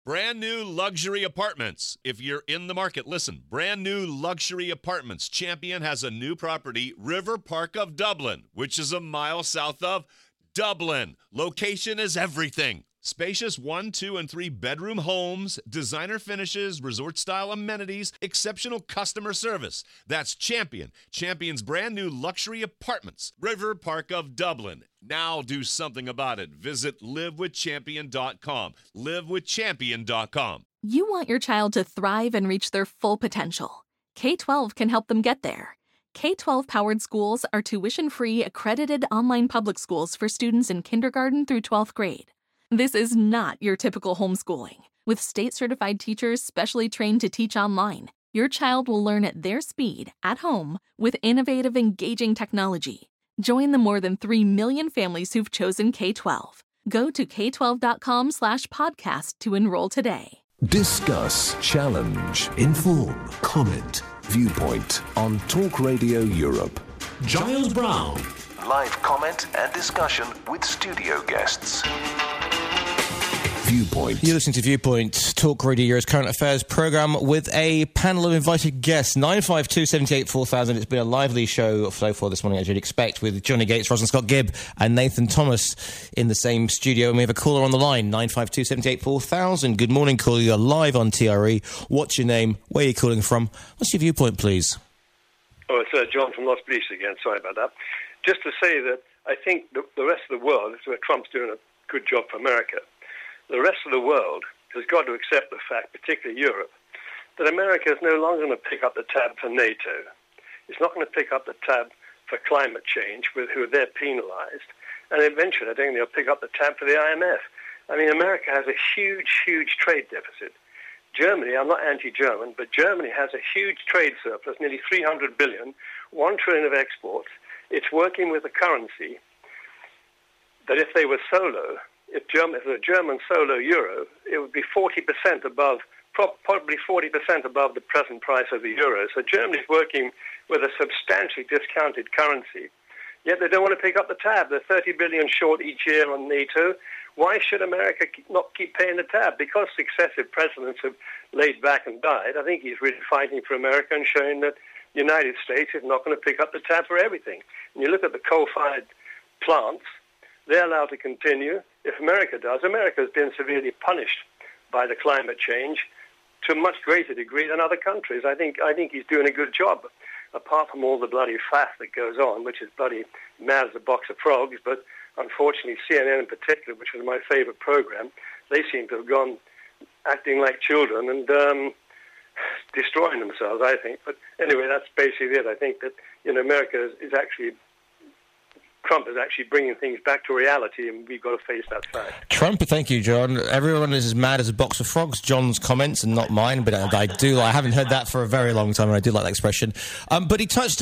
Brand new luxury apartments. If you're in the market, listen. Brand new luxury apartments. Champion has a new property, River Park of Dublin, which is a mile south of Dublin. Location is everything. Spacious 1, 2, and 3 bedroom homes, designer finishes, resort-style amenities, exceptional customer service. That's Champion. Champion's brand new luxury apartments, River Park of Dublin. Now do something about it. Visit livewithchampion.com. Livewithchampion.com. You want your child to thrive and reach their full potential. K-12 can help them get there. K-12-powered schools are tuition-free, accredited online public schools for students in kindergarten through 12th grade. This is not your typical homeschooling. With state-certified teachers specially trained to teach online, your child will learn at their speed, at home, with innovative, engaging technology. Join the more than 3 million families who've chosen K-12. Go to k12.com/podcast to enroll today. Discuss, challenge, inform, comment, viewpoint on Talk Radio Europe. Giles Brown. Live comment and discussion with studio guests. Viewpoint. You're listening to Viewpoint, Talk Radio Euro's current affairs programme with a panel of invited guests. 952 78 4000. It's been a lively show so far this morning, as you'd expect, with Johnny Gates, Rosalind Scott Gibb and Nathan Thomas in the same studio. And we have a caller on the line, 952 78 4000. Good morning, caller. You're live on TRE. What's your name? Where are you calling from? What's your viewpoint, please? Oh, it's John from Los Feliz again. Sorry about that. Just to say that I think the rest of the world, this is where Trump's doing a good job for America, the rest of the world has got to accept the fact, particularly Europe, that America is no longer going to pick up the tab for NATO. It's not going to pick up the tab for climate change, with who they're penalized. And eventually, I think they'll pick up the tab for the IMF. I mean, America has a huge, huge trade deficit. Germany, I'm not anti-German, but Germany has a huge trade surplus, nearly 300 billion, 1 trillion of exports. It's working with a currency that if they were solo, if the German solo euro, it would be 40% above, probably 40% above the present price of the euro. So Germany's working with a substantially discounted currency. Yet they don't want to pick up the tab. They're 30 billion short each year on NATO. Why should America not keep paying the tab? Because successive presidents have laid back and died, I think he's really fighting for America and showing that the United States is not going to pick up the tab for everything. And you look at the coal-fired plants, they're allowed to continue. If America does, America has been severely punished by the climate change to a much greater degree than other countries. I think he's doing a good job, apart from all the bloody faff that goes on, which is bloody mad as a box of frogs. But unfortunately, CNN in particular, which was my favorite program, they seem to have gone acting like children and destroying themselves, I think. But anyway, that's basically it. I think that America is actually... Trump is actually bringing things back to reality, and we've got to face that fact. Trump, thank you, John. Everyone is as mad as a box of frogs. John's comments, and not mine, but I haven't heard that for a very long time, and I do like that expression. But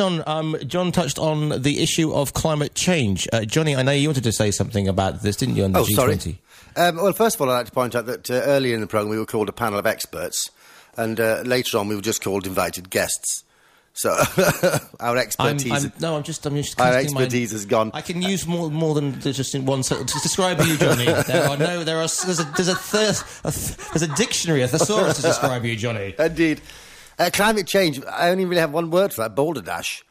John touched on the issue of climate change. Johnny, I know you wanted to say something about this, didn't you, on the G20? Sorry. Well, first of all, I'd like to point out that earlier in the programme we were called a panel of experts, and later on we were just called invited guests. So our expertise. I'm just. Our expertise has gone. I can use more than just in one sentence to describe you, Johnny. There's a dictionary, a thesaurus to describe you, Johnny. Indeed, climate change. I only really have one word for that: balderdash.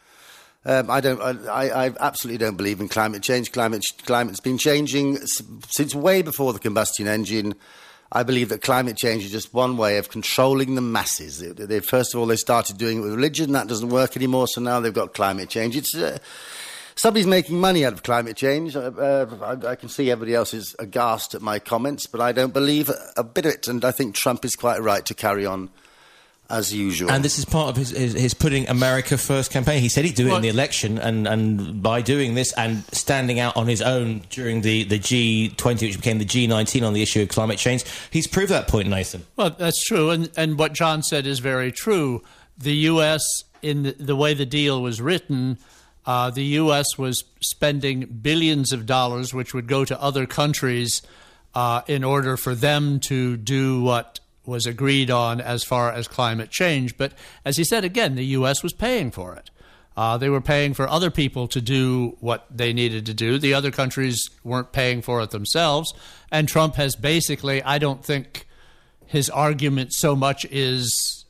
I absolutely don't believe in climate change. Climate's been changing since way before the combustion engine. I believe that climate change is just one way of controlling the masses. First of all, they started doing it with religion. That doesn't work anymore, so now they've got climate change. It's somebody's making money out of climate change. I can see everybody else is aghast at my comments, but I don't believe a bit of it, and I think Trump is quite right to carry on as usual. And this is part of his putting America first campaign. He said he'd do it in the election, and by doing this and standing out on his own during the G20, which became the G19 on the issue of climate change, he's proved that point, Nathan. Well, that's true, and what John said is very true. The U.S., in the way the deal was written, the U.S. was spending billions of dollars, which would go to other countries in order for them to do what was agreed on as far as climate change. But as he said, again, the U.S. was paying for it. They were paying for other people to do what they needed to do. The other countries weren't paying for it themselves. And Trump has basically, I don't think his argument so much is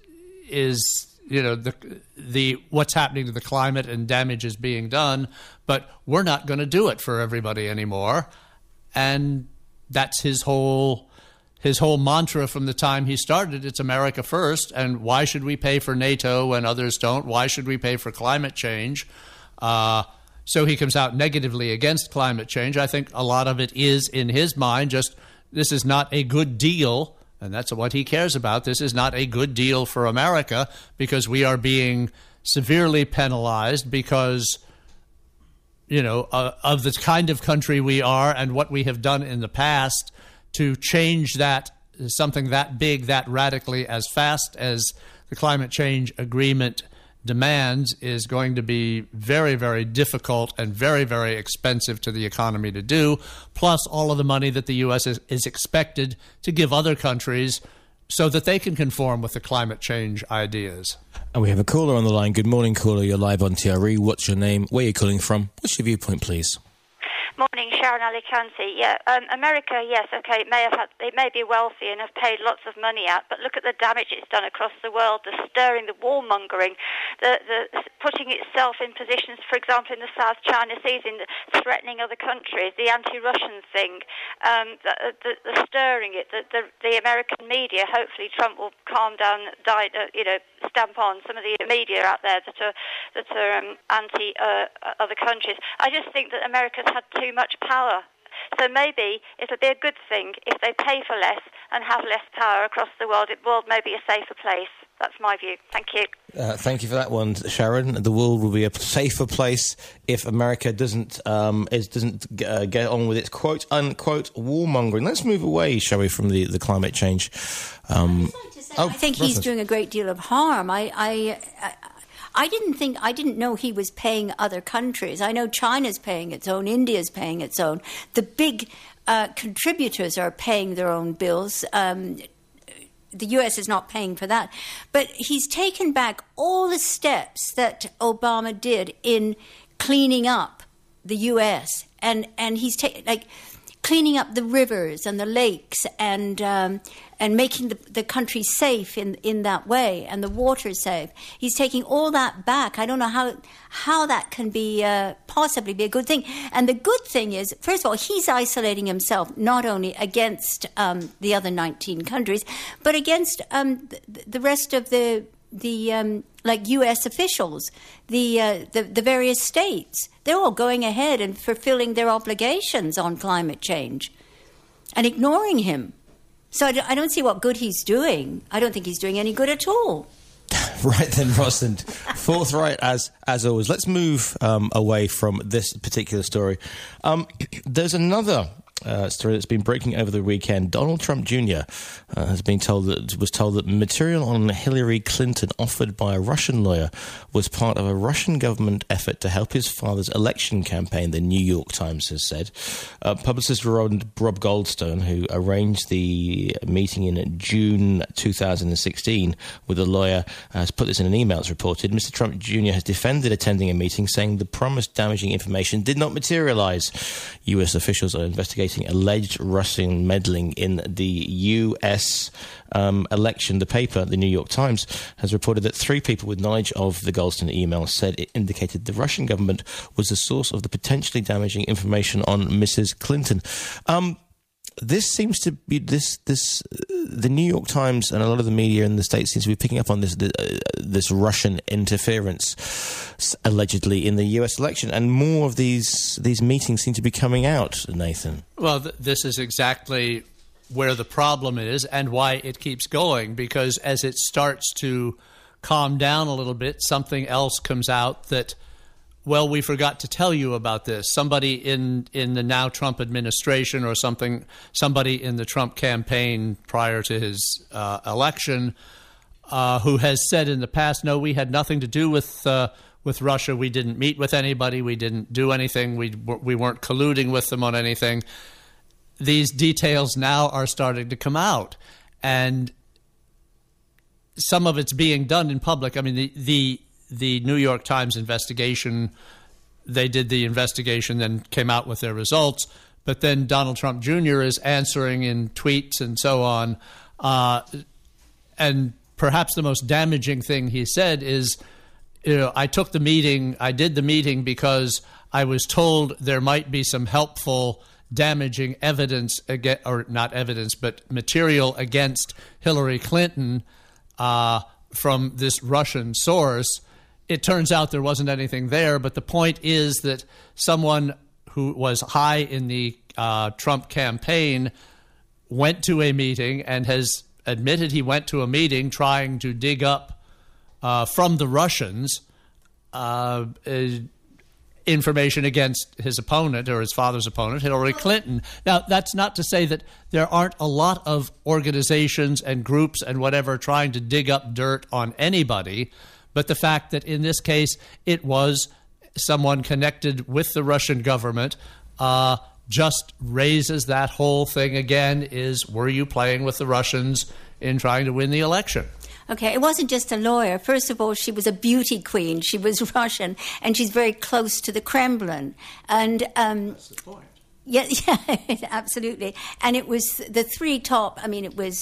the what's happening to the climate and damage is being done, but we're not going to do it for everybody anymore. And that's his whole mantra from the time he started. It's America first, and why should we pay for NATO when others don't? Why should we pay for climate change? So he comes out negatively against climate change. I think a lot of it is, in his mind, just this is not a good deal, and that's what he cares about. This is not a good deal for America because we are being severely penalized because, of the kind of country we are and what we have done in the past to change that, something that big, that radically, as fast as the climate change agreement demands, is going to be very, very difficult and very, very expensive to the economy to do, plus all of the money that the U.S. is expected to give other countries so that they can conform with the climate change ideas. And we have a caller on the line. Good morning, caller. You're live on TRE. What's your name? Where are you calling from? What's your viewpoint, please? Morning, Sharon Alicante. Yeah, America, yes, okay, it may be wealthy and have paid lots of money out, but look at the damage it's done across the world, the stirring, the warmongering, the putting itself in positions, for example, in the South China Sea, in threatening other countries, the anti-Russian thing, the stirring it, the American media. Hopefully Trump will calm down, stamp on some of the media out there that are anti other countries. I just think that America's had too much power. So maybe it'll be a good thing if they pay for less and have less power across the world. The world may be a safer place. That's my view. Thank you. Thank you for that one, Sharon. The world will be a safer place if America doesn't get on with its quote unquote warmongering. Let's move away, shall we, from the climate change. I think he's doing a great deal of harm. I didn't know he was paying other countries. I know China's paying its own, India's paying its own. The big contributors are paying their own bills. The U.S. is not paying for that. But he's taken back all the steps that Obama did in cleaning up the U.S. And he's cleaning up the rivers and the lakes and making the country safe in that way, and the water safe. He's taking all that back. I don't know how that can be possibly be a good thing. And the good thing is, first of all, he's isolating himself not only against the other 19 countries, but against the rest of the U.S. officials, the various states. They're all going ahead and fulfilling their obligations on climate change and ignoring him. So I don't see what good he's doing. I don't think he's doing any good at all. Right then, Rosalind. Forthright as always. Let's move away from this particular story. There's another story that's been breaking over the weekend. Donald Trump Jr. was told that material on Hillary Clinton offered by a Russian lawyer was part of a Russian government effort to help his father's election campaign, the New York Times has said. Publicist Rob Goldstone, who arranged the meeting in June 2016 with a lawyer, has put this in an email, it's reported. Mr. Trump Jr. has defended attending a meeting, saying the promised damaging information did not materialize. U.S. officials are investigating alleged Russian meddling in the U.S. election. The paper, the New York Times, has reported that 3 people with knowledge of the Goldstone email said it indicated the Russian government was the source of the potentially damaging information on Mrs. Clinton. This seems to be the New York Times and a lot of the media in the States seems to be picking up on this Russian interference allegedly in the U.S. election, and more of these meetings seem to be coming out, Nathan. Well, this is exactly where the problem is and why it keeps going, because as it starts to calm down a little bit, something else comes out that, well, we forgot to tell you about this. Somebody in the now Trump administration or somebody in the Trump campaign prior to his election who has said in the past, no, we had nothing to do with Russia. We didn't meet with anybody. We didn't do anything. We weren't colluding with them on anything. These details now are starting to come out, and some of it's being done in public. I mean, the New York Times investigation, they did the investigation, then came out with their results. But then Donald Trump Jr. is answering in tweets and so on. And perhaps the most damaging thing he said is, I did the meeting because I was told there might be some helpful, damaging evidence, or not evidence, but material against Hillary Clinton from this Russian source. It turns out there wasn't anything there, but the point is that someone who was high in the Trump campaign went to a meeting and has admitted he went to a meeting trying to dig up from the Russians information against his opponent, or his father's opponent, Hillary Clinton. Now, that's not to say that there aren't a lot of organizations and groups and whatever trying to dig up dirt on anybody, but the fact that in this case it was someone connected with the Russian government just raises that whole thing again, is, were you playing with the Russians in trying to win the election? Okay, it wasn't just a lawyer. First of all, she was a beauty queen. She was Russian, and she's very close to the Kremlin. And that's the point. Yeah, absolutely. And it was the three top. I mean, it was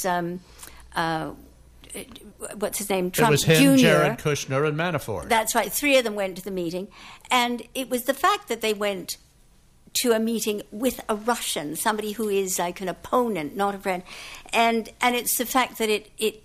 what's his name? Trump It was him, Jr. Jared Kushner, and Manafort. That's right. Three of them went to the meeting, and it was the fact that they went to a meeting with a Russian, somebody who is like an opponent, not a friend, and it's the fact that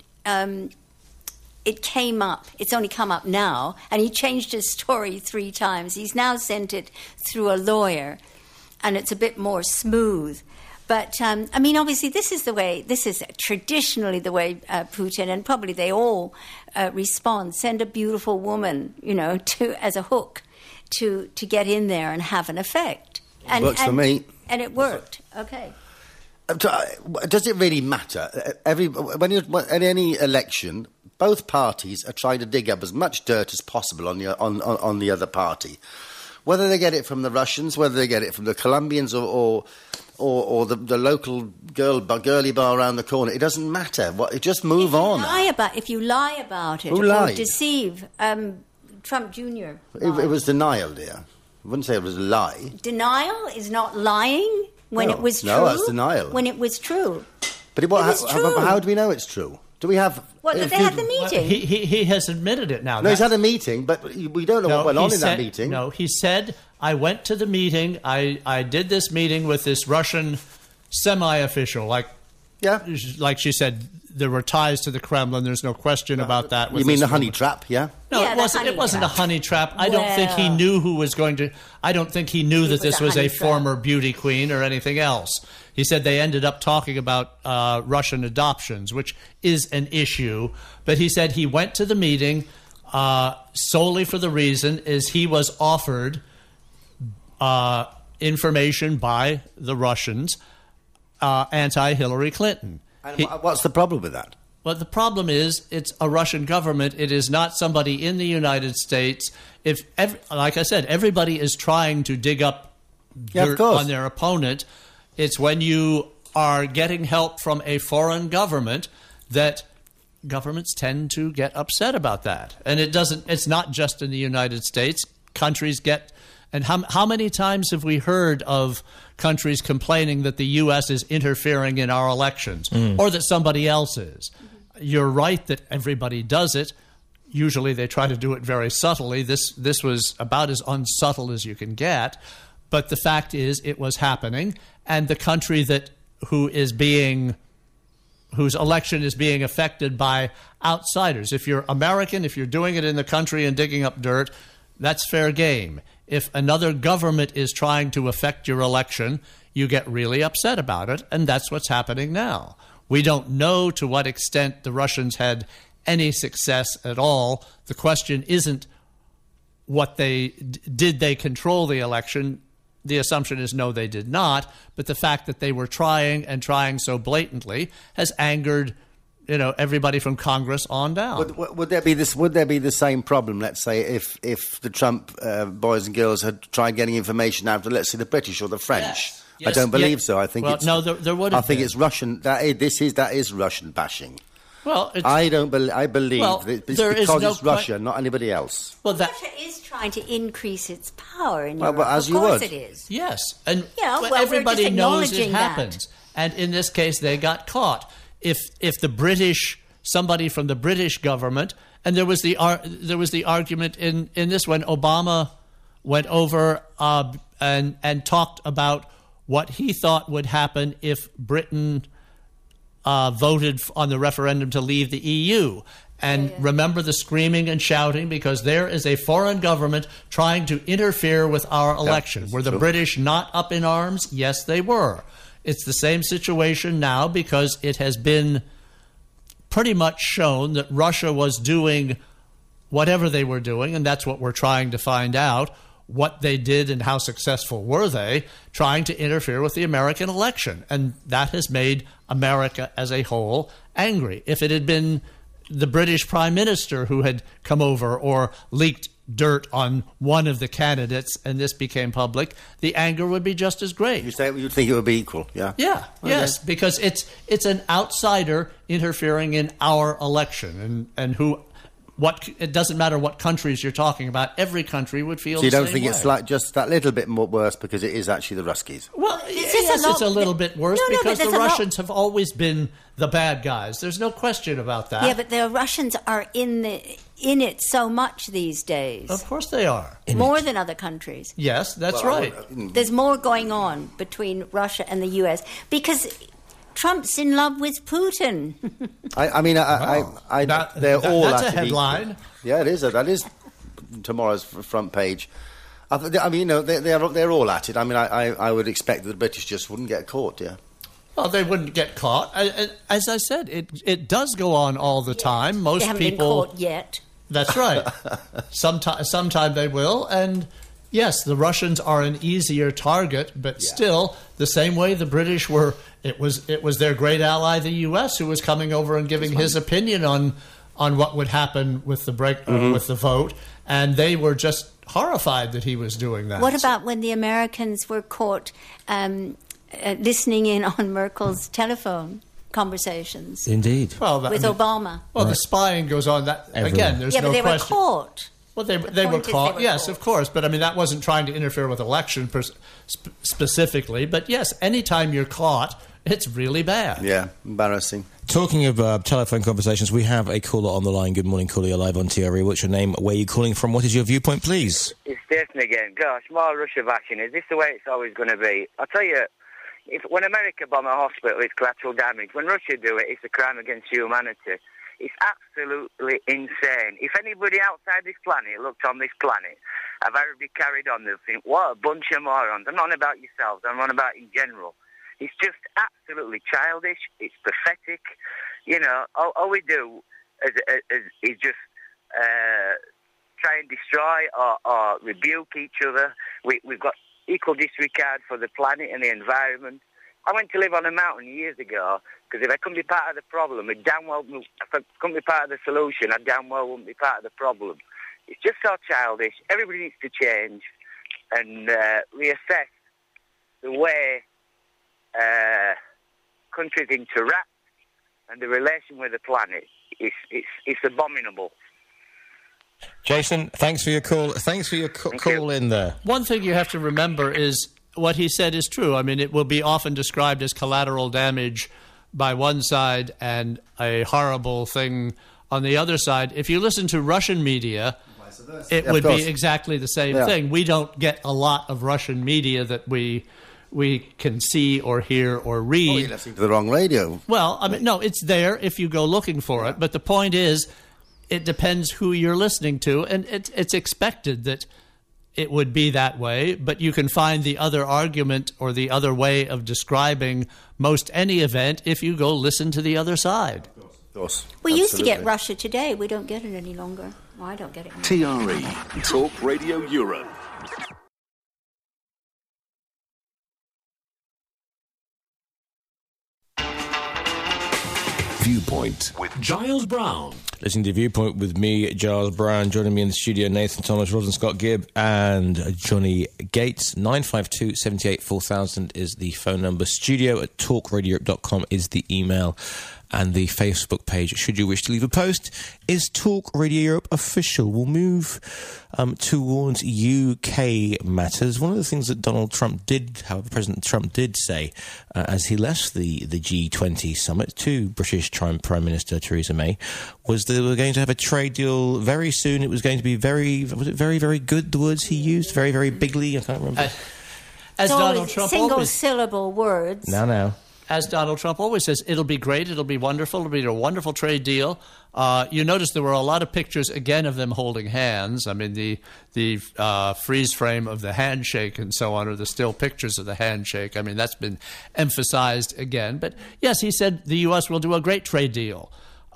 it came up. It's only come up now, and he changed his story 3 times. He's now sent it through a lawyer, and it's a bit more smooth. But, I mean, obviously, this is traditionally the way Putin, and probably they all respond, send a beautiful woman, as a hook to get in there and have an effect. It works for me. And it worked. Okay. Does it really matter? In any election, both parties are trying to dig up as much dirt as possible on the other party, whether they get it from the Russians, whether they get it from the Colombians, or the local girly bar around the corner. It doesn't matter. Just move on. If you lie about it, who lied? Or deceive, Trump Jr. It was denial, dear. I wouldn't say it was a lie. Denial is not lying when it was true. No, that's denial. When it was true. But how do we know it's true? Do we have... Well, they had the meeting. He has admitted it now. No, he's had a meeting, but we don't know what went on in that meeting. No, he said, I went to the meeting, I did this meeting with this Russian semi-official, like she said, there were ties to the Kremlin, there's no question about that. You mean the honey trap, yeah? No, it wasn't a honey trap. I don't think he knew who was going to... I don't think he knew that this was a former beauty queen or anything else. He said they ended up talking about Russian adoptions, which is an issue. But he said he went to the meeting solely for the reason is he was offered information by the Russians anti-Hillary Clinton. And what's the problem with that? Well, the problem is it's a Russian government. It is not somebody in the United States. Like I said, everybody is trying to dig up dirt on their opponent. It's when you are getting help from a foreign government that governments tend to get upset about that. And it's not just in the United States. Countries get... And how many times have we heard of countries complaining that the U.S. is interfering in our elections or that somebody else is? You're right that everybody does it. Usually they try to do it very subtly. This was about as unsubtle as you can get. But the fact is it was happening. And the country whose election is being affected by outsiders. If you're American, if you're doing it in the country and digging up dirt, that's fair game. If another government is trying to affect your election, you get really upset about it, and that's what's happening now. We don't know to what extent the Russians had any success at all. The question isn't did they control the election? The assumption is no, they did not, but the fact that they were trying and trying so blatantly has angered everybody from Congress on down. Would there be the same problem? Let's say if the Trump boys and girls had tried getting information out of, let's say, the British or the French. Yes. I don't believe so. I think there would have I think it's Russian. That is Russian bashing. Well, I believe it's because it's Russia, not anybody else. Well, Russia is trying to increase its power in Europe. Well, as of course it is. Yes, and everybody knows it happens. And in this case, they got caught. if the British, somebody from the British government, and there was the argument in this when Obama went over and talked about what he thought would happen if Britain voted on the referendum to leave the EU. And remember the screaming and shouting, because there is a foreign government trying to interfere with our election. Were the British not up in arms? Yes, they were. It's the same situation now, because it has been pretty much shown that Russia was doing whatever they were doing, and that's what we're trying to find out, what they did and how successful were they, trying to interfere with the American election. And that has made America as a whole angry. If it had been the British Prime Minister who had come over or leaked dirt on one of the candidates and this became public, the anger would be just as great. You'd think it would be equal, yeah? Yeah, okay. Yes, because it's an outsider interfering in our election, and it doesn't matter what countries you're talking about, every country would feel the same way. So you don't think it's like just that little bit more worse because it is actually the Ruskies? Well, yes, it's a little bit worse because the Russians have always been the bad guys. There's no question about that. Yeah, but the Russians are in it so much these days. Of course they are. More than other countries. Yes, that's right. There's more going on between Russia and the U.S. because Trump's in love with Putin. They're all that's a headline. Yeah, it is. That is tomorrow's front page. They're all at it. I would expect that the British just wouldn't get caught. Yeah. Well, they wouldn't get caught. As I said, it does go on all the time. Most they haven't people been caught yet. That's right. Sometime they will, and yes, the Russians are an easier target, but still, the same way the British were, it was their great ally, the U.S., who was coming over and giving his opinion on what would happen with the with the vote, and they were just horrified that he was doing that. What about when the Americans were caught listening in on Merkel's telephone conversations? Indeed. With Obama. Well, the spying goes on. That again, there's no question. Yeah, but they were caught. Well, they were caught, yes, of course. But, that wasn't trying to interfere with election specifically. But, yes, anytime you're caught, it's really bad. Yeah, embarrassing. Talking of telephone conversations, we have a caller on the line. Good morning, caller. You're live on TRE. What's your name? Where are you calling from? What is your viewpoint, please? It's Jason again. Gosh, more Russia bashing. Is this the way it's always going to be? I'll tell you, when America bomb a hospital, it's collateral damage. When Russia do it, it's a crime against humanity. It's absolutely insane. If anybody outside this planet looked on this planet, have ever been carried on, they'll think, what a bunch of morons. I'm not on about yourselves, I'm on about in general. It's just absolutely childish. It's pathetic. All we do is just try and destroy or rebuke each other. We've got equal disregard for the planet and the environment. I went to live on a mountain years ago because if I couldn't be part of the problem, if I couldn't be part of the solution, I damn well wouldn't be part of the problem. It's just so childish. Everybody needs to change and reassess the way countries interact and the relation with the planet. It's abominable. Jason, thanks for your call. Thanks for your call in there. One thing you have to remember is what he said is true. It will be often described as collateral damage by one side and a horrible thing on the other side. If you listen to Russian media, it would be exactly the same thing. We don't get a lot of Russian media that we can see or hear or read. Oh, you're listening to the wrong radio. Well, no, it's there if you go looking for it. But the point is, it depends who you're listening to, and it's expected that it would be that way, but you can find the other argument or the other way of describing most any event if you go listen to the other side. Of course. We used to get Russia Today. We don't get it any longer. Well, I don't get it anymore. TRE, Talk Radio Europe. Viewpoint with Giles Brown. Listening to Viewpoint with me, Giles Brown. Joining me in the studio, Nathan Thomas, Roslyn Scott Gibb, and Johnny Gates. 952 78 4000 is the phone number. Studio@talkradioeurope.com is the email. And the Facebook page, should you wish to leave a post, is Talk Radio Europe Official. We'll move towards UK matters. One of the things that President Trump did say as he left the G20 summit to British Prime Minister Theresa May was that they were going to have a trade deal very soon. It was going to be very, very good, the words he used? Very, very bigly? I can't remember. As Donald Trump single-syllable words. No. As Donald Trump always says, it'll be great, it'll be wonderful, it'll be a wonderful trade deal. You notice there were a lot of pictures, again, of them holding hands. I mean, the freeze frame of the handshake and so on, or the still pictures of the handshake. I mean, that's been emphasized again. But, yes, he said the U.S. will do a great trade deal.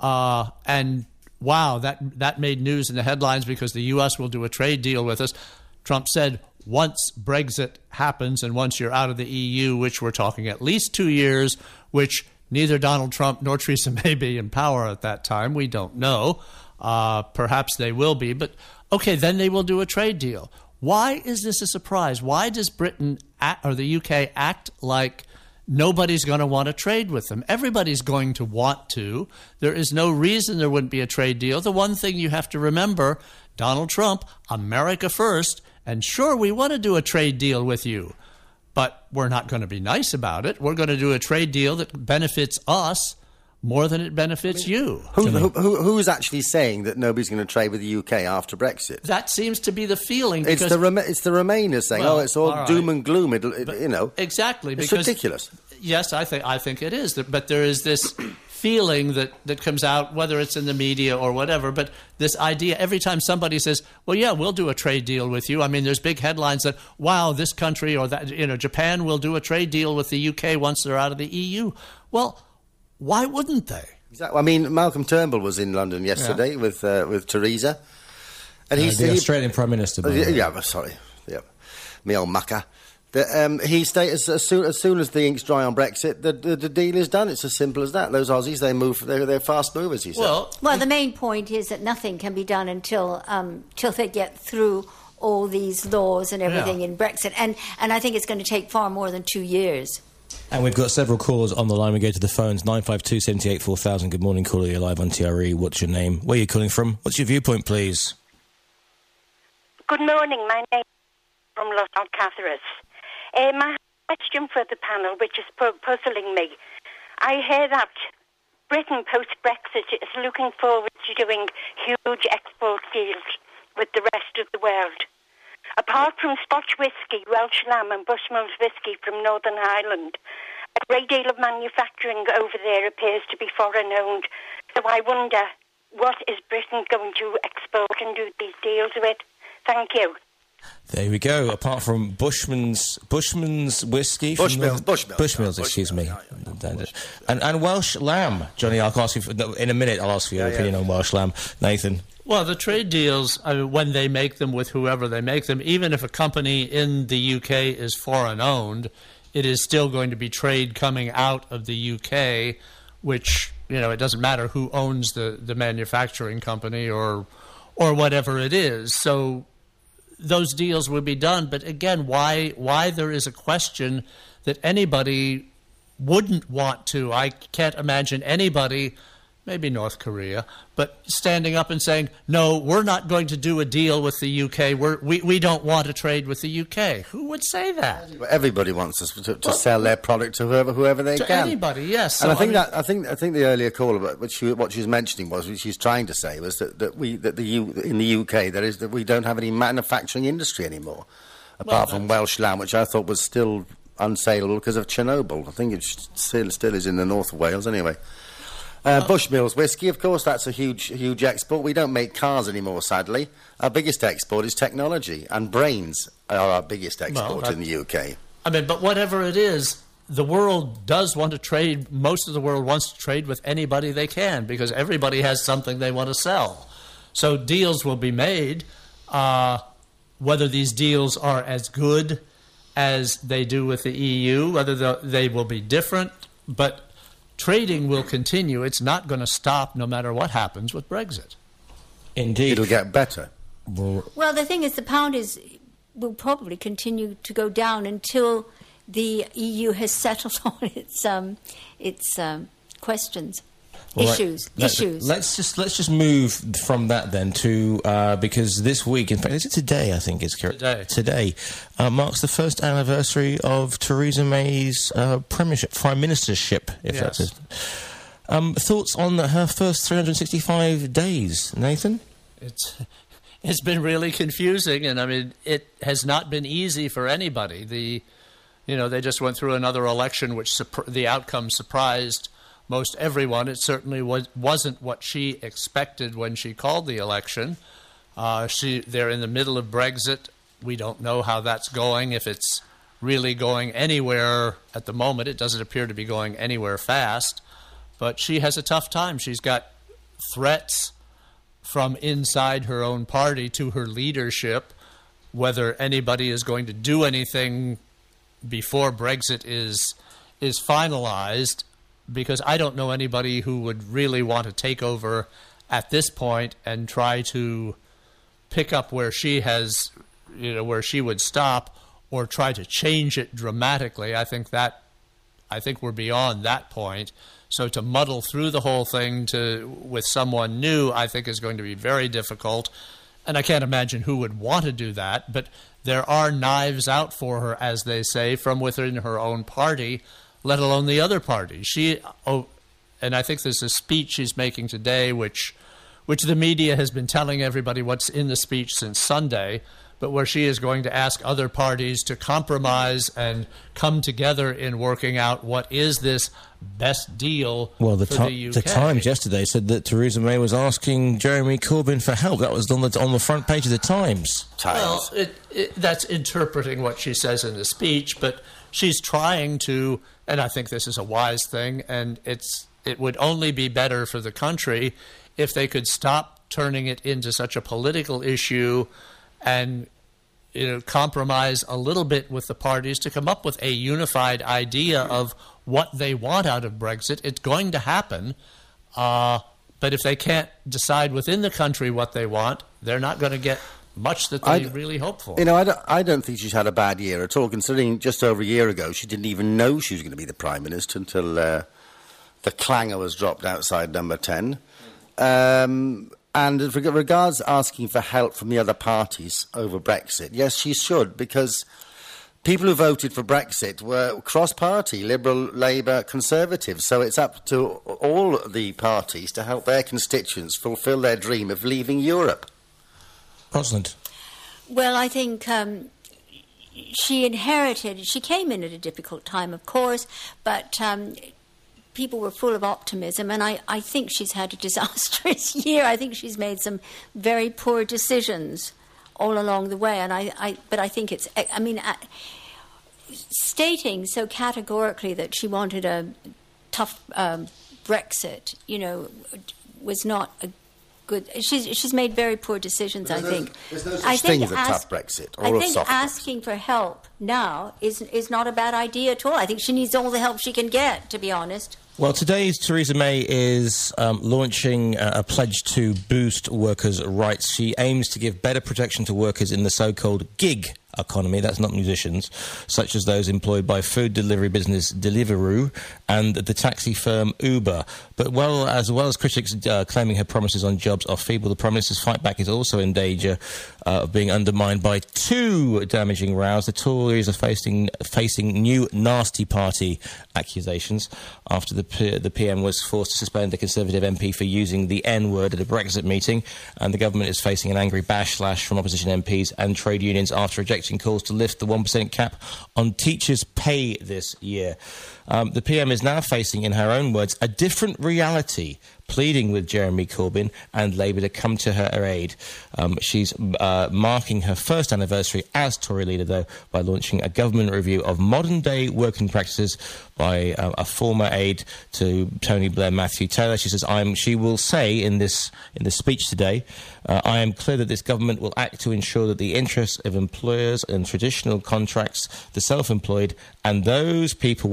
And, wow, that made news in the headlines because the U.S. will do a trade deal with us. Trump said, once Brexit happens and once you're out of the EU, which we're talking at least 2 years, which neither Donald Trump nor Theresa May be in power at that time, we don't know. Perhaps they will be. But, okay, then they will do a trade deal. Why is this a surprise? Why does Britain or the UK act like nobody's going to want to trade with them? Everybody's going to want to. There is no reason there wouldn't be a trade deal. The one thing you have to remember, Donald Trump, America first. And sure, we want to do a trade deal with you, but we're not going to be nice about it. We're going to do a trade deal that benefits us more than it benefits you. Who's actually saying that nobody's going to trade with the UK after Brexit? That seems to be the feeling. It's the Remainers saying, it's all doom and gloom. Exactly. It's ridiculous. Yes, I think it is. But there is this feeling that comes out, whether it's in the media or whatever, but this idea, every time somebody says, well, yeah, we'll do a trade deal with you. I mean, there's big headlines that, wow, this country or that, Japan will do a trade deal with the UK once they're out of the EU. Well, why wouldn't they? Exactly. I mean, Malcolm Turnbull was in London yesterday with Theresa. And the Australian Prime Minister. Me old mucker. He stated as soon as the ink's dry on Brexit, the deal is done. It's as simple as that. Those Aussies, they're fast movers, he said. Well, the main point is that nothing can be done until they get through all these laws and everything in Brexit. And I think it's going to take far more than 2 years. And we've got several callers on the line. We go to the phones, 952 78 4000. Good morning, caller. You're live on TRE. What's your name? Where are you calling from? What's your viewpoint, please? Good morning. My name is from Los Alcázares. My question for the panel, which is puzzling me. I hear that Britain post-Brexit is looking forward to doing huge export deals with the rest of the world. Apart from Scotch whisky, Welsh lamb and Bushmills whisky from Northern Ireland, a great deal of manufacturing over there appears to be foreign-owned. So I wonder, what is Britain going to export and do these deals with? Thank you. There we go. Apart from Bushmills whiskey, Bushmills, excuse me, and Welsh lamb. Johnny, I'll ask you in a minute. I'll ask for your opinion on Welsh lamb, Nathan. Well, the trade deals, when they make them with whoever they make them, even if a company in the UK is foreign owned, it is still going to be trade coming out of the UK, which it doesn't matter who owns the manufacturing company or whatever it is. So those deals would be done. But again, why there is a question that anybody wouldn't want to. I can't imagine anybody, maybe North Korea, but standing up and saying, no, we're not going to do a deal with the UK. We don't want to trade with the UK. Who would say that? Everybody wants us to sell their product to whoever they can. To anybody, yes. And I think the earlier caller, what she was mentioning was, what she's trying to say was that in the UK we don't have any manufacturing industry anymore, apart from Welsh lamb, which I thought was still unsaleable because of Chernobyl. I think it still is in the north of Wales anyway. Bushmills whiskey, of course, that's a huge export. We don't make cars anymore, sadly. Our biggest export is technology, and brains are our biggest export in the UK. I mean, but whatever it is, the world does want to trade. Most of the world wants to trade with anybody they can because everybody has something they want to sell. So deals will be made. Whether these deals are as good as they do with the EU, whether they will be different, but trading will continue. It's not going to stop no matter what happens with Brexit. Indeed. It'll get better. Well, the thing is, the pound will probably continue to go down until the EU has settled on its questions. Issues. Let's just move from that then to because this week, in fact, is it today? I think it's correct. Today marks the first anniversary of Theresa May's prime ministership. If that's it. Thoughts on her first 365 days, Nathan? It's been really confusing, and I mean it has not been easy for anybody. They just went through another election, which the outcome surprised most everyone. It certainly wasn't what she expected when she called the election. They're in the middle of Brexit. We don't know how that's going, if it's really going anywhere at the moment. It doesn't appear to be going anywhere fast. But she has a tough time. She's got threats from inside her own party to her leadership, whether anybody is going to do anything before Brexit is finalized, because I don't know anybody who would really want to take over at this point and try to pick up where she has, where she would stop, or try to change it dramatically. I think we're beyond that point. So to muddle through the whole thing with someone new, I think is going to be very difficult. And I can't imagine who would want to do that. But there are knives out for her, as they say, from within her own party, let alone the other party. And I think there's a speech she's making today, which the media has been telling everybody what's in the speech since Sunday, but where she is going to ask other parties to compromise and come together in working out what is this best deal for the UK. The Times yesterday said that Theresa May was asking Jeremy Corbyn for help. That was on the front page of the Times. Well, that's interpreting what she says in the speech, but she's trying to, and I think this is a wise thing, and it would only be better for the country if they could stop turning it into such a political issue and compromise a little bit with the parties to come up with a unified idea of what they want out of Brexit. It's going to happen, but if they can't decide within the country what they want, they're not going to get much that they really hope for. I don't think she's had a bad year at all, considering just over a year ago she didn't even know she was going to be the Prime Minister until the clanger was dropped outside number 10. And as regards asking for help from the other parties over Brexit, yes, she should, because people who voted for Brexit were cross-party, Liberal, Labour, Conservative. So it's up to all the parties to help their constituents fulfil their dream of leaving Europe. Rosalind. Well, I think she came in at a difficult time, of course, but people were full of optimism, and I think she's had a disastrous year. I think she's made some very poor decisions all along the way, but I think stating so categorically that she wanted a tough Brexit, was not a good. She's made very poor decisions. I think. There's no such thing as a tough Brexit or a soft Brexit. I think asking for help now is not a bad idea at all. I think she needs all the help she can get, to be honest. Well, today Theresa May is launching a pledge to boost workers' rights. She aims to give better protection to workers in the so-called gig economy, that's not musicians, such as those employed by food delivery business Deliveroo and the taxi firm Uber. But as well as critics claiming her promises on jobs are feeble, the Prime Minister's fight back is also in danger of being undermined by two damaging rows. The Tories are facing new nasty party accusations after the PM was forced to suspend a Conservative MP for using the N-word at a Brexit meeting, and the government is facing an angry backlash from opposition MPs and trade unions after rejecting calls to lift the 1% cap on teachers' pay this year. The PM is now facing, in her own words, a different reality, pleading with Jeremy Corbyn and Labour to come to her aid. She's marking her first anniversary as Tory leader, though, by launching a government review of modern-day working practices by a former aide to Tony Blair, Matthew Taylor. She says, she will say in this speech today, I am clear that this government will act to ensure that the interests of employers and traditional contracts, the self-employed, and those people working in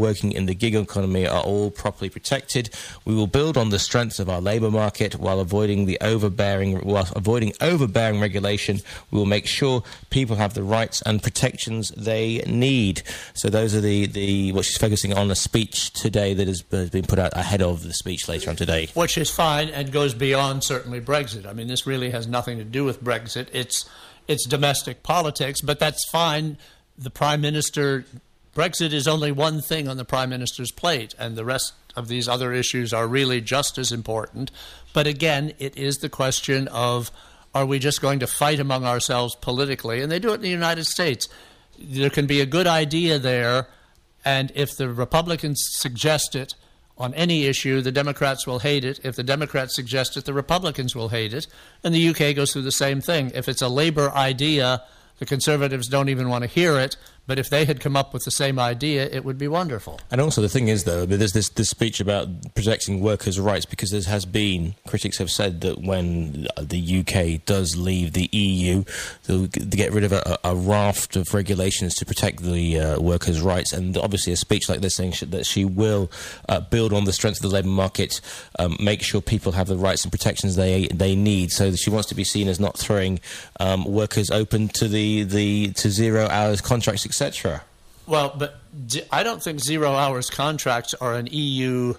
in the gig economy are all properly protected. We will build on the strengths of our labour market while avoiding overbearing regulation. We will make sure people have the rights and protections they need. So those are the what she's focusing on, a speech today that has been put out ahead of the speech later on today. Which is fine and goes beyond certainly Brexit. I mean, this really has nothing to do with Brexit. It's domestic politics, but that's fine. The Prime Minister, Brexit is only one thing on the Prime Minister's plate, and the rest of these other issues are really just as important. But again, it is the question of, are we just going to fight among ourselves politically? And they do it in the United States. There can be a good idea there, and if the Republicans suggest it on any issue, the Democrats will hate it. If the Democrats suggest it, the Republicans will hate it. And the UK goes through the same thing. If it's a Labour idea, the Conservatives don't even want to hear it. But if they had come up with the same idea, it would be wonderful. And also the thing is, though, there's this speech about protecting workers' rights, because there has been, critics have said that when the UK does leave the EU, they'll get rid of a raft of regulations to protect the workers' rights. And obviously a speech like this saying that she will build on the strength of the labour market, make sure people have the rights and protections they need. So she wants to be seen as not throwing workers open to to 0 hours contracts, etc. Well, but I don't think 0 hours contracts are an EU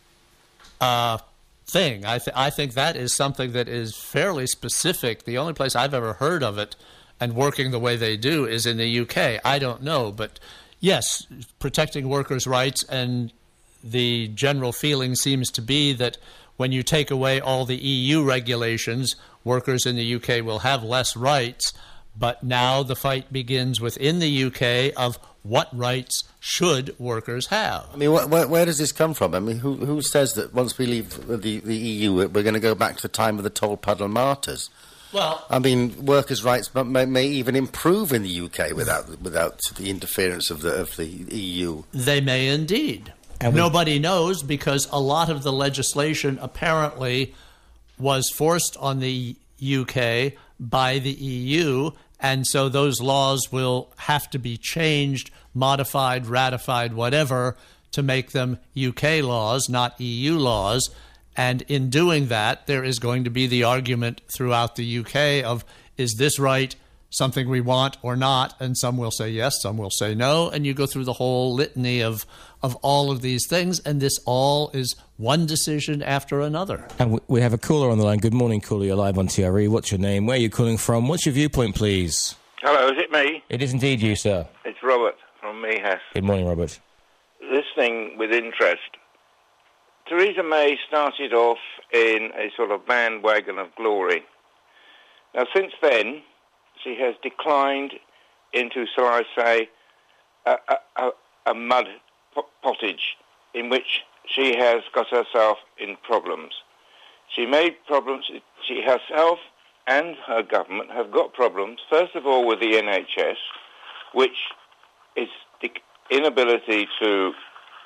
thing. I think that is something that is fairly specific. The only place I've ever heard of it and working the way they do is in the UK. I don't know, but yes, protecting workers' rights, and the general feeling seems to be that when you take away all the EU regulations, workers in the UK will have less rights. But now the fight begins within the UK of what rights should workers have. I mean, where does this come from? I mean, who says that once we leave the EU, we're going to go back to the time of the toll paddle martyrs? Well, I mean, workers' rights may even improve in the UK without the interference of the EU. They may indeed. Nobody knows, because a lot of the legislation apparently was forced on the UK by the EU, and so those laws will have to be changed, modified, ratified, whatever, to make them UK laws, not EU laws. And in doing that, there is going to be the argument throughout the UK of, is this right, something we want or not? And some will say yes, some will say no, and you go through the whole litany of all of these things, and this all is one decision after another. And we have a caller on the line. Good morning, caller. You're live on TRE. What's your name? Where are you calling from? What's your viewpoint, please? Hello, is it me? It is indeed you, sir. It's Robert from Meehas. Good morning, Robert. Listening with interest. Theresa May started off in a sort of bandwagon of glory. Now, since then, she has declined into, shall I say, a mud pottage in which she has got herself in problems. She made problems. She herself and her government have got problems, first of all with the NHS, which is the inability to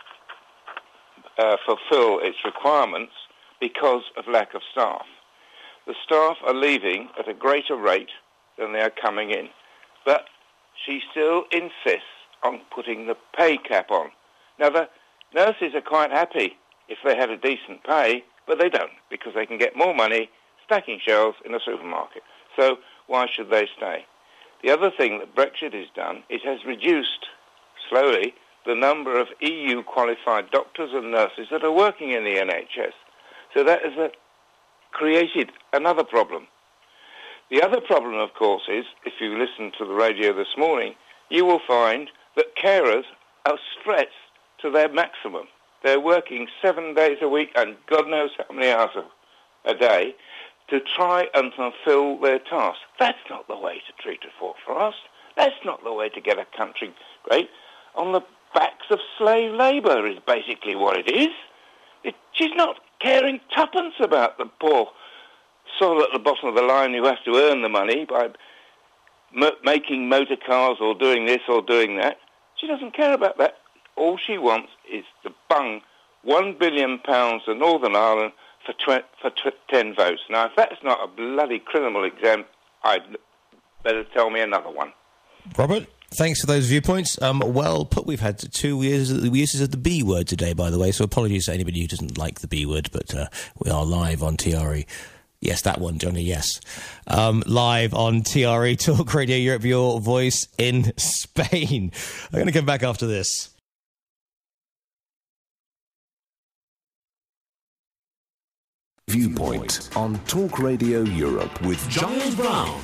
fulfill its requirements because of lack of staff. The staff are leaving at a greater rate than they are coming in. But she still insists on putting the pay cap on. Now, the nurses are quite happy if they had a decent pay, but they don't, because they can get more money stacking shelves in a supermarket. So why should they stay? The other thing that Brexit has done, it has reduced, slowly, the number of EU-qualified doctors and nurses that are working in the NHS. So that has created another problem. The other problem, of course, is, if you listen to the radio this morning, you will find that carers are stretched to their maximum. They're working 7 days a week and God knows how many hours a day to try and fulfill their tasks. That's not the way to treat a for us. That's not the way to get a country great. On the backs of slave labour is basically what it is. She's not caring tuppence about the poor soul at the bottom of the line who has to earn the money by making motor cars or doing this or doing that. She doesn't care about that. All she wants is to bung £1 billion to Northern Ireland for 10 votes. Now, if that's not a bloody criminal exam, I'd better tell me another one. Robert, Thanks for those viewpoints. Well put. We've had 2 uses of the B word today, by the way, so apologies to anybody who doesn't like the B word, but we are live on TRE. Yes, that one, Johnny, yes. Live on TRE, Talk Radio Europe, your voice in Spain. I'm going to come back after this. Viewpoint on Talk Radio Europe with Giles Brown.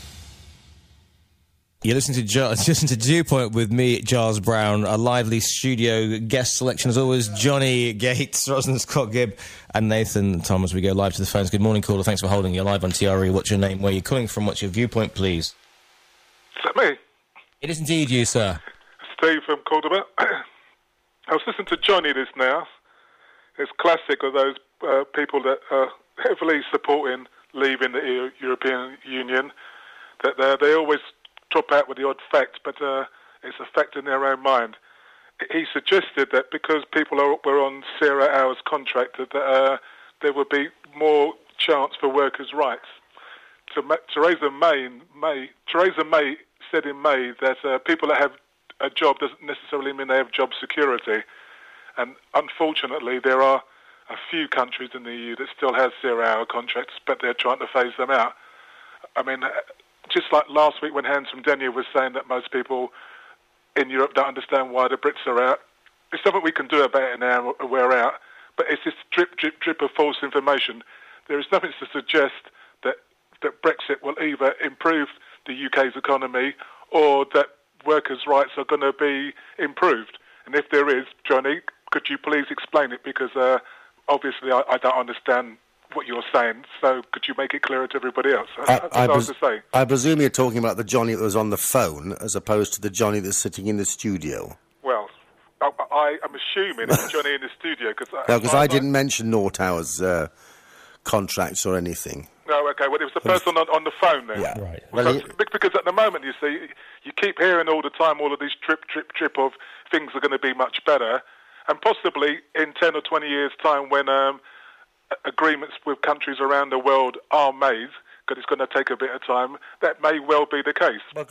You're listening to Viewpoint with me, Giles Brown. A lively studio guest selection, as always, Johnny Gates, Rosalind Scott Gibb, and Nathan Thomas. We go live to the phones. Good morning, caller. Thanks for holding. You're live on TRE. What's your name? Where are you calling from? What's your viewpoint, please? Is that me? It is indeed you, sir. Steve from Cordoba. I was listening to Johnny this now. It's classic of those people that are heavily supporting leaving the European Union, that they always drop out with the odd fact, but it's a fact in their own mind. He suggested that because people were on 0 hours contracted, that there would be more chance for workers' rights. So Theresa May said in May that people that have a job doesn't necessarily mean they have job security. And unfortunately, there are a few countries in the EU that still have 0-hour contracts, but they're trying to phase them out. I mean, just like last week when Hans from Denny was saying that most people in Europe don't understand why the Brits are out. There's something we can do about it now, we're out, but it's this drip, drip, drip of false information. There is nothing to suggest that Brexit will either improve the UK's economy or that workers' rights are going to be improved. And if there is, Johnny, could you please explain it? Because obviously I don't understand what you're saying, so could you make it clearer to everybody else? I presume you're talking about the Johnny that was on the phone as opposed to the Johnny that's sitting in the studio. Well, I am assuming it's Johnny in the studio. Because I didn't mention 0 hours contracts or anything. No, okay, well, it was the person on the phone then. Yeah, right. Well, because at the moment, you see, you keep hearing all the time all of these drip, drip, drip of things are going to be much better, and possibly in 10 or 20 years' time when agreements with countries around the world are made, because it's going to take a bit of time, that may well be the case. Well,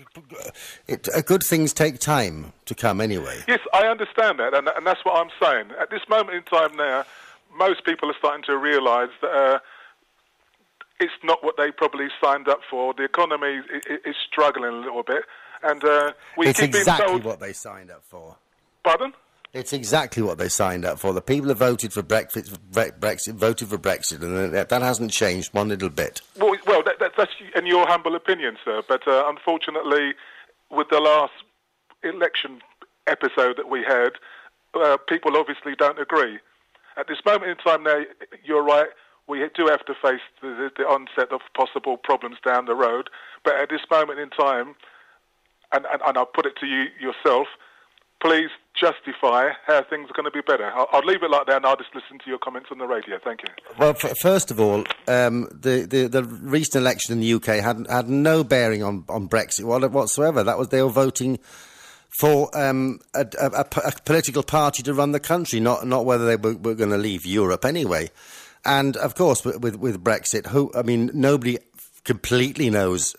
good things take time to come anyway. Yes, I understand that, and that's what I'm saying. At this moment in time now, most people are starting to realise that it's not what they probably signed up for. The economy is struggling a little bit, and it's exactly what they signed up for. Pardon? It's exactly what they signed up for. The people who voted for Brexit voted for Brexit, and that hasn't changed one little bit. Well, that's in your humble opinion, sir. But unfortunately, with the last election episode that we had, people obviously don't agree. At this moment in time now, you're right, we do have to face the onset of possible problems down the road. But at this moment in time, and I'll put it to you yourself, please justify how things are going to be better. I'll leave it like that and I'll just listen to your comments on the radio. Thank you. Well, first of all, the recent election in the UK had no bearing on Brexit whatsoever. They were voting for a political party to run the country, not whether they were going to leave Europe anyway. And, of course, with Brexit, nobody completely knows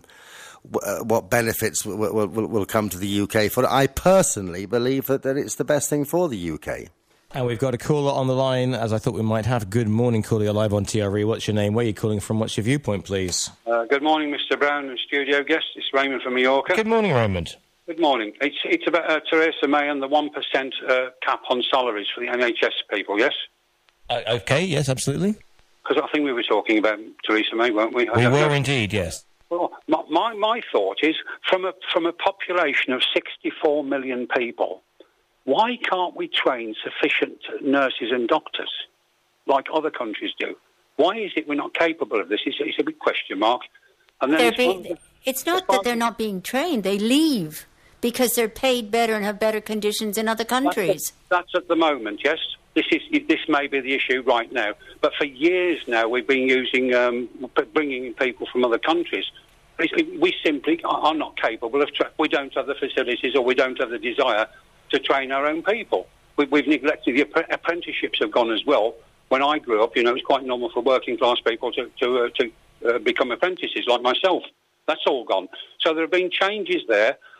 what benefits will come to the UK for it. I personally believe that it's the best thing for the UK. And we've got a caller on the line, as I thought we might have. Good morning, caller. You're live on TRE. What's your name? Where are you calling from? What's your viewpoint, please? Good morning, Mr. Brown and studio guest. It's Raymond from Mallorca. Good morning, Raymond. Good morning. It's about Theresa May and the 1% cap on salaries for the NHS people, yes? Okay, yes, absolutely. Because I think we were talking about Theresa May, weren't we? We were indeed, yes. Well, my thought is, from a population of 64 million people, why can't we train sufficient nurses and doctors like other countries do? Why is it we're not capable of this? It's a big question mark. And then it's not that they're not being trained. They leave because they're paid better and have better conditions in other countries. That's at the moment, yes. This may be the issue right now, but for years now we've been bringing in people from other countries. We simply are not capable of. We don't have the facilities, or we don't have the desire to train our own people. We've neglected the apprenticeships have gone as well. When I grew up, it was quite normal for working class people to become apprentices, like myself. That's all gone. So there have been changes there.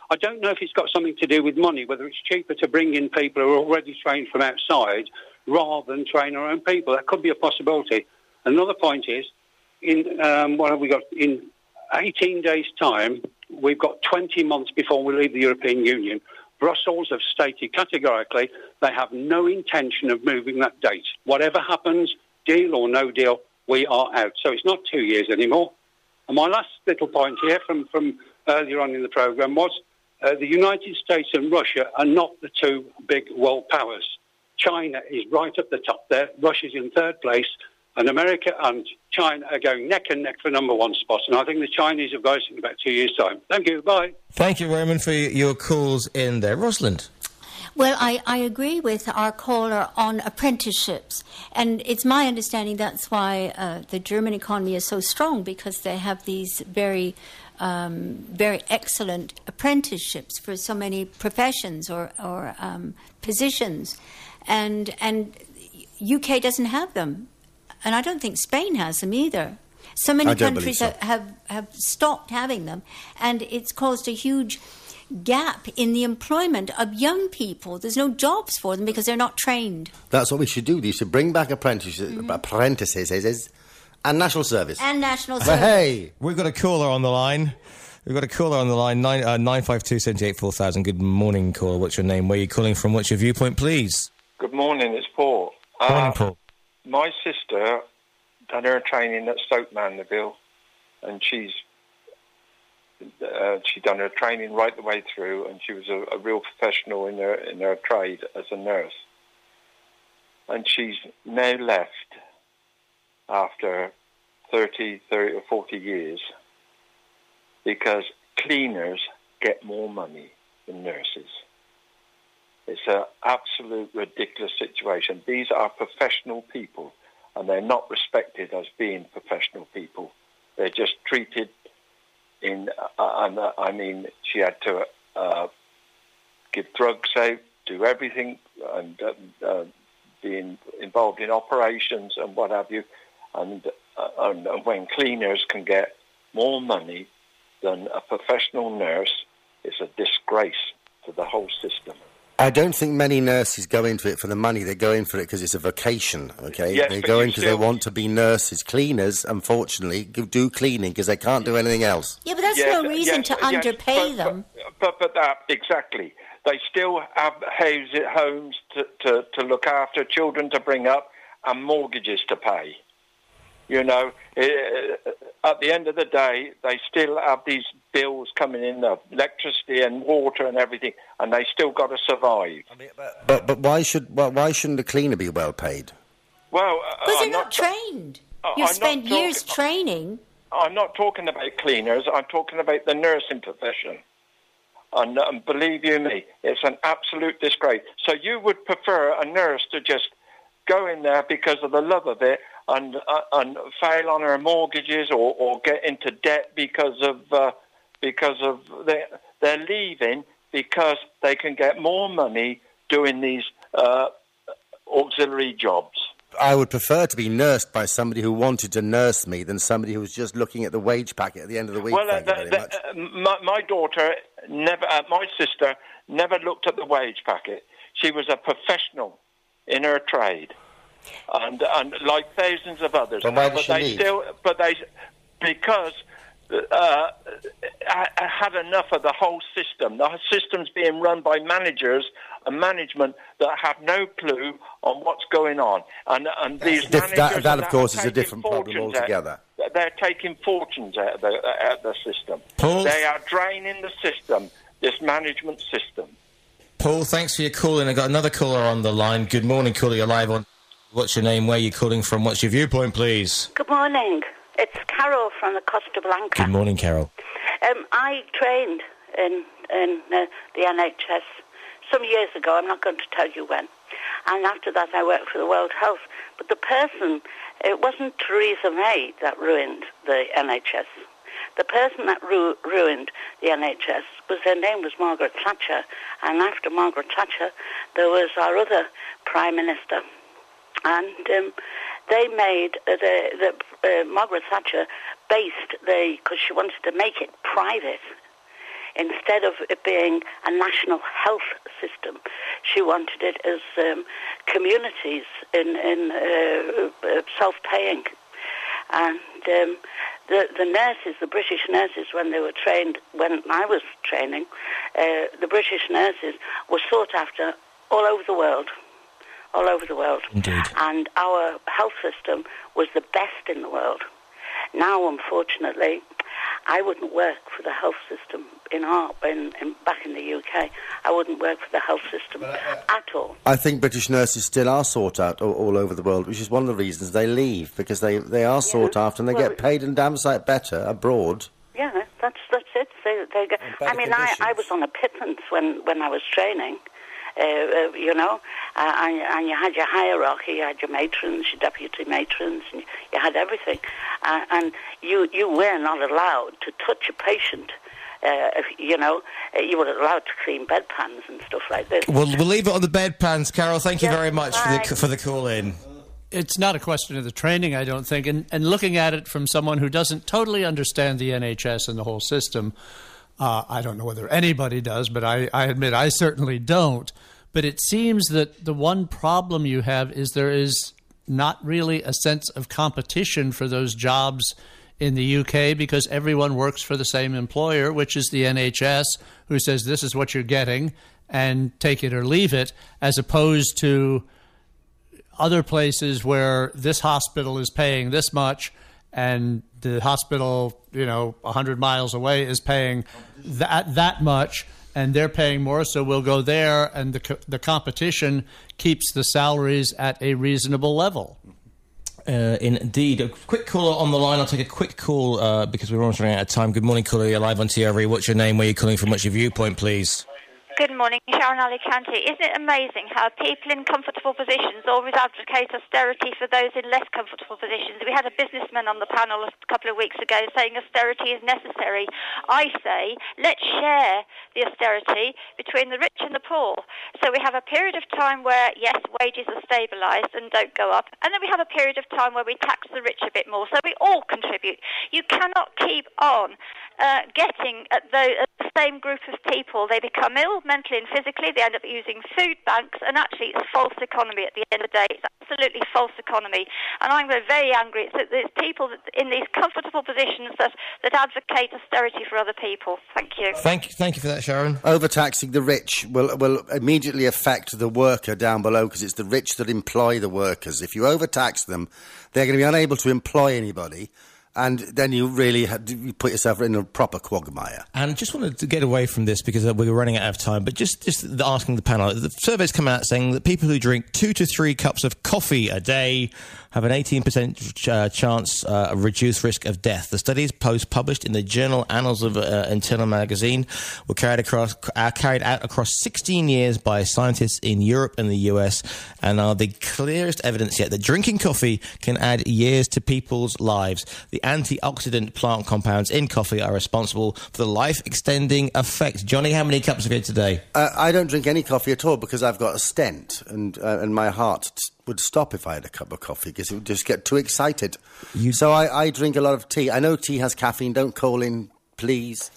I don't know if it's got something to do with money, whether it's cheaper to bring in people who are already trained from outside rather than train our own people. That could be a possibility. Another point is, what have we got? In 18 days' time, we've got 20 months before we leave the European Union. Brussels have stated categorically they have no intention of moving that date. Whatever happens, deal or no deal, we are out. So it's not 2 years anymore. And my last little point here from earlier on in the programme was the United States and Russia are not the two big world powers. China is right at the top there. Russia's in third place. And America and China are going neck and neck for number one spot. And I think the Chinese have got us in about 2 years' time. Thank you. Bye. Thank you, Roman, for your calls in there. Rosalind. Well, I agree with our caller on apprenticeships. And it's my understanding that's why the German economy is so strong, because they have these very excellent apprenticeships for so many professions or positions. And UK doesn't have them. And I don't think Spain has them either. So many countries have stopped having them, and it's caused a huge gap in the employment of young people. There's no jobs for them because they're not trained. That's what we should do. We should bring back apprentices and national service. And national service. Hey! We've got a caller on the line. 952 78 4000. Good morning, caller. What's your name? Where are you calling from? What's your viewpoint, please? Good morning, it's Paul. Morning, Paul. My sister done her training at Stoke Mandeville, and she done her training right the way through, and she was a real professional in her trade as a nurse. And she's now left after 30 or 40 years because cleaners get more money than nurses. It's an absolute ridiculous situation. These are professional people, and they're not respected as being professional people. They're just treated she had to give drugs out, do everything, and being involved in operations and what have you. And when cleaners can get more money than a professional nurse, it's a disgrace to the whole system. I don't think many nurses go into it for the money. They go in for it because it's a vocation, okay? Yes, they go in because they want to be nurses. Cleaners, unfortunately, do cleaning because they can't do anything else. Yeah, but that's no reason to underpay them. But that, exactly. They still have homes to look after, children to bring up, and mortgages to pay. You know, at the end of the day, they still have these bills coming in of electricity and water and everything, and they still got to survive. But why shouldn't the cleaner be well paid? Well, because they're not trained. You've spent years training. I'm not talking about cleaners. I'm talking about the nursing profession. And believe you me, it's an absolute disgrace. So you would prefer a nurse to just go in there because of the love of it and fail on her mortgages or get into debt because of they're leaving because they can get more money doing these auxiliary jobs. I would prefer to be nursed by somebody who wanted to nurse me than somebody who was just looking at the wage packet at the end of the week. Well, my daughter my sister never looked at the wage packet. She was a professional in her trade, and like thousands of others. But why does she leave? Because I had enough of the whole system. The system's being run by managers and management that have no clue on what's going on. And these managers... That, of course, is a different problem altogether. They're taking fortunes out of the system. Paul? They are draining the system, this management system. Paul, thanks for your call. And I've got another caller on the line. Good morning, caller. You're live on... What's your name? Where are you calling from? What's your viewpoint, please? Good morning. It's Carol from the Costa Blanca. Good morning, Carol. I trained in the NHS some years ago. I'm not going to tell you when. And after that, I worked for the World Health. But the person, it wasn't Theresa May that ruined the NHS. The person that ruined the NHS her name was Margaret Thatcher. And after Margaret Thatcher, there was our other Prime Minister. And they made Margaret Thatcher because she wanted to make it private. instead of it being a national health system, she wanted it as communities in self-paying. And the nurses, the British nurses, when they were trained, when I was training, the British nurses were sought after all over the world. All over the world. Indeed. And our health system was the best in the world. Now, unfortunately, I wouldn't work for the health system back in the UK. I wouldn't work for the health system at all. I think British nurses still are sought out all over the world, which is one of the reasons they leave, because they are sought after and they get paid and damn sight better abroad. Yeah, that's it. They go. I mean, I was on a pittance when I was training. And you had your hierarchy, you had your matrons, your deputy matrons, and you had everything. And you were not allowed to touch a patient. You were allowed to clean bedpans and stuff like this. We'll leave it on the bedpans, Carol. Thank you very much for the call-in. It's not a question of the training, I don't think. And looking at it from someone who doesn't totally understand the NHS and the whole system, I don't know whether anybody does, but I admit I certainly don't. But it seems that the one problem you have is there is not really a sense of competition for those jobs in the UK, because everyone works for the same employer, which is the NHS, who says this is what you're getting and take it or leave it, as opposed to other places where this hospital is paying this much and the hospital, 100 miles away is paying that much, and they're paying more, so we'll go there, and the competition keeps the salaries at a reasonable level. Indeed. A quick caller on the line. I'll take a quick call because we're almost running out of time. Good morning, caller. You're live on TRV. What's your name? Where are you calling from? What's your viewpoint, please? Good morning, Sharon Alicante. Isn't it amazing how people in comfortable positions always advocate austerity for those in less comfortable positions? We had a businessman on the panel a couple of weeks ago saying austerity is necessary. I say, let's share the austerity between the rich and the poor. So we have a period of time where, yes, wages are stabilised and don't go up, and then we have a period of time where we tax the rich a bit more, so we all contribute. You cannot keep on getting at the same group of people. They become ill mentally and physically. They end up using food banks, and actually it's false economy at the end of the day. It's absolutely false economy, and I'm very angry. It's people in these comfortable positions that advocate austerity for other people. Thank you. Thank you for that, Sharon. Overtaxing the rich will immediately affect the worker down below, because it's the rich that employ the workers. If you overtax them, they're going to be unable to employ anybody. And then you really you put yourself in a proper quagmire. And just wanted to get away from this because we were running out of time, but just asking the panel, the survey's come out saying that people who drink 2 to 3 cups of coffee a day have an 18% chance of reduced risk of death. The studies published in the journal Annals of Internal Magazine were carried out across 16 years by scientists in Europe and the US, and are the clearest evidence yet that drinking coffee can add years to people's lives. The antioxidant plant compounds in coffee are responsible for the life-extending effect. Johnny, how many cups have you had today? I don't drink any coffee at all because I've got a stent, and my heart would stop if I had a cup of coffee because it would just get too excited. So I drink a lot of tea. I know tea has caffeine. Don't call in, please.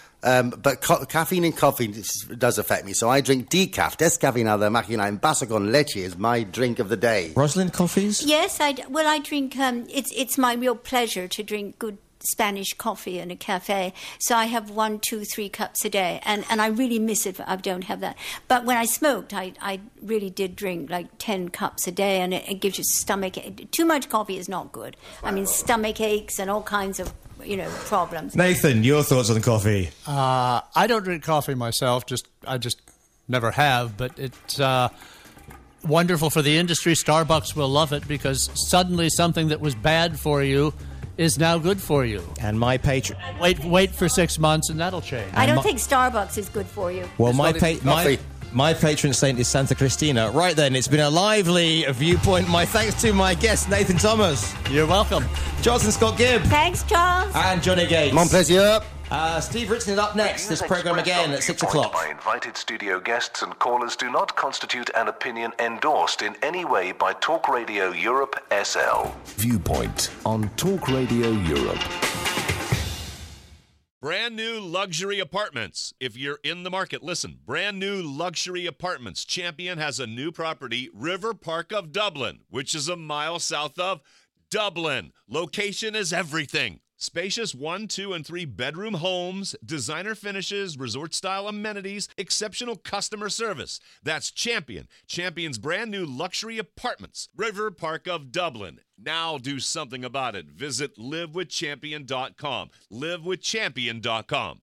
But caffeine in coffee does affect me. So I drink decaf, descafeinada máquina en vaso con leche is my drink of the day. Rosalind, coffees? Yes, I drink. It's my real pleasure to drink good Spanish coffee in a cafe. So I have 1, 2, 3 cups a day, and I really miss it if I don't have that. But when I smoked, I really did drink like 10 cups a day, and it gives you stomach. Too much coffee is not good. I mean, stomach aches and all kinds of problems. Nathan, your thoughts on coffee? I don't drink coffee myself. I just never have. But it's wonderful for the industry. Starbucks will love it because suddenly something that was bad for you is now good for you. And my patron... Wait for 6 months and that'll change. I don't think Starbucks is good for you. Well, my patron saint is Santa Cristina. Right then, it's been a lively viewpoint. My thanks to my guest, Nathan Thomas. You're welcome. Jonathan Scott Gibb. Thanks, Charles. And Johnny Gates. Mon plaisir. Steve Richardson up next. This programme again at 6 o'clock. By invited studio guests and callers do not constitute an opinion endorsed in any way by Talk Radio Europe SL. Viewpoint on Talk Radio Europe. Brand new luxury apartments. If you're in the market, listen. Brand new luxury apartments. Champion has a new property, River Park of Dublin, which is a mile south of Dublin. Location is everything. Spacious 1, 2, and 3 bedroom homes, designer finishes, resort-style amenities, exceptional customer service. That's Champion. Champion's brand new luxury apartments, River Park of Dublin. Now do something about it. Visit livewithchampion.com. livewithchampion.com.